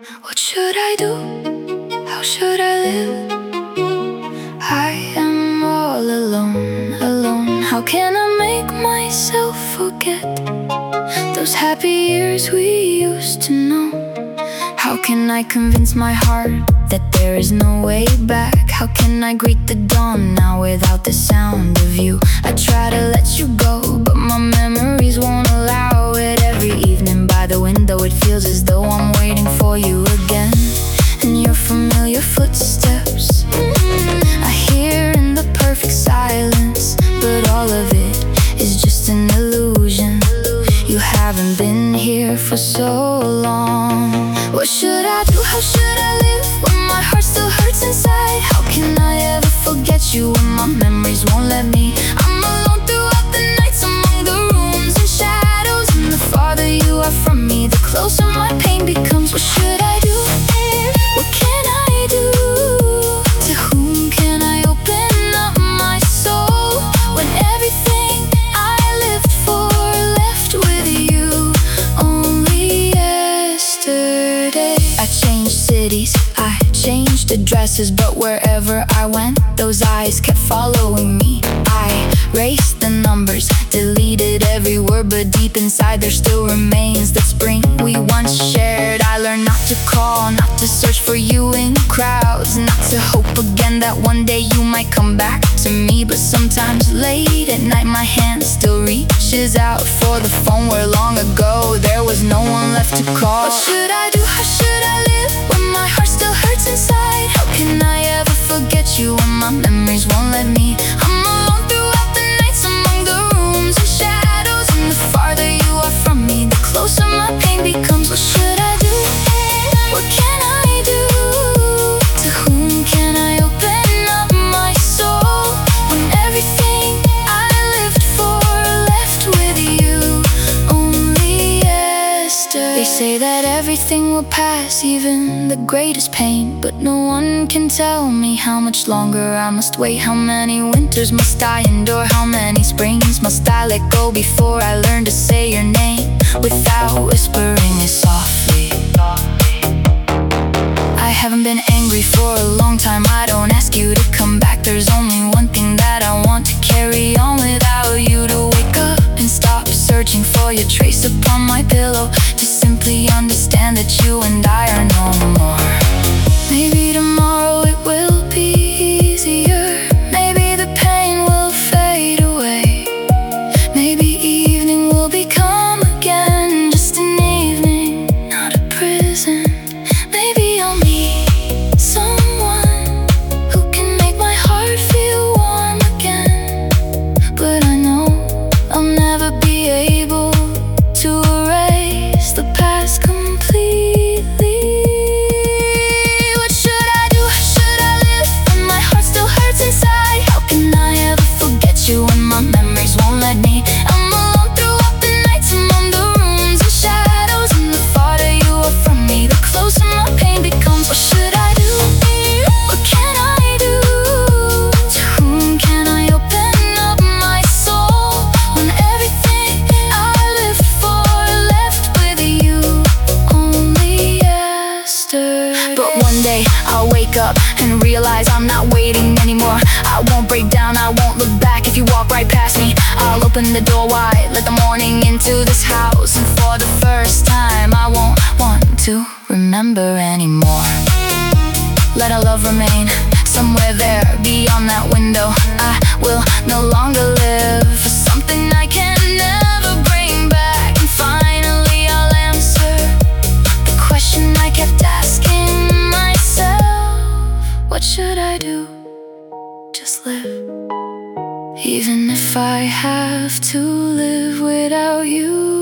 What should I do? How should I live? I am all alone, alone. How can I make myself forget those happy years we used to know? How can I convince my heart that there is no way back? How can I greet the dawn now without the sound of you? I try to let you go, but my memories won't allow it. Every evening by the window it feels as though I'm waiting for you again, and your familiar footsteps I hear in the perfect silence. But all of it is just an illusion. You haven't been here for so long. What should I do? How should I live when my heart still hurts inside? How can I ever forget you when my memories won't let me? I'm alone throughout the nights among the rooms and shadows, and the farther you are from me, the closer my pain becomes. What should I do? What can I do? To whom can I open up my soul when everything I lived for left with you only yesterday? I changed cities, I changed addresses, but wherever I went, those eyes kept following me. I raced the numbers, deleted every word, but deep inside there still remains that spring we once shared. I learned not to call, not to search for you in crowds, not to hope again that one day you might come back to me. But sometimes late at night my hand still reaches out for the phone where long ago there was no one left to call. What should I do? How should I live when my heart still hurts inside? How can I ever forget you when my memories won't let me? I'm alone throughout the nights among the rooms and shadows, and the farther you are from me, the closer my pain becomes. What should I do? What can I do? To whom can I open up my soul when everything I lived for left with you only yesterday? They say that everything will pass, even the greatest pain, but no one can tell me how much longer I must wait. How many winters must I endure? How many springs must I let go before I learn to say your name without whispering it softly? I haven't been angry for a long time. I don't ask you to come back. There's only one thing that I want: to carry on without you, to wake up and stop searching for your trace upon my pillow, to simply understand that you and I are no more. Maybe tomorrow it will be easier. Maybe the pain will fade away. Maybe evening will become again just an evening, not a prison. Maybe I'll meet someone who can make my heart feel warm again. But I know I'll never be able to erase the past completely. What should I do? How should I live when my heart still hurts inside? How can I ever forget you when my memories won't let me? I'm alone throughout the nights among the rooms and shadows, and the farther you are from me, the closer my pain becomes. What should I do? What can I do? To whom can I open up my soul when everything I lived for left with you only yesterday? But one day I'll wake up and realize I'm not waiting anymore. I won't break down, I won't look back. If you walk right past me, I'll open the door wide, let the morning into this house. And for the first time I won't want to remember anymore. Let our love remain somewhere there beyond that window. I will no longer live for something I can never bring back. And finally I'll answer the question I kept asking myself: what should I do? Just live, even if I have to live without you.